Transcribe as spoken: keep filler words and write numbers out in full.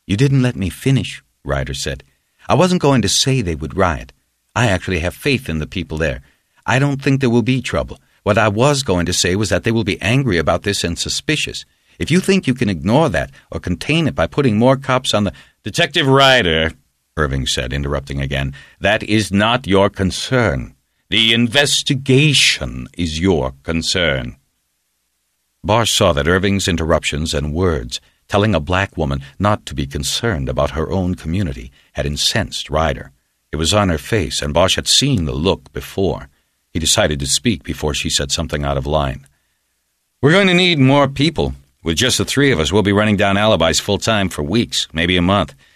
You didn't let me finish, Ryder said. I wasn't going to say they would riot. I actually have faith in the people there. I don't think there will be trouble. What I was going to say was that they will be angry about this and suspicious. If you think you can ignore that or contain it by putting more cops on the— Detective Ryder, Irving said, interrupting again, that is not your concern. The investigation is your concern. Bosch saw that Irving's interruptions and words, telling a black woman not to be concerned about her own community, had incensed Ryder. It was on her face, and Bosch had seen the look before. He decided to speak before she said something out of line. We're going to need more people. With just the three of us, we'll be running down alibis full-time for weeks, maybe a month.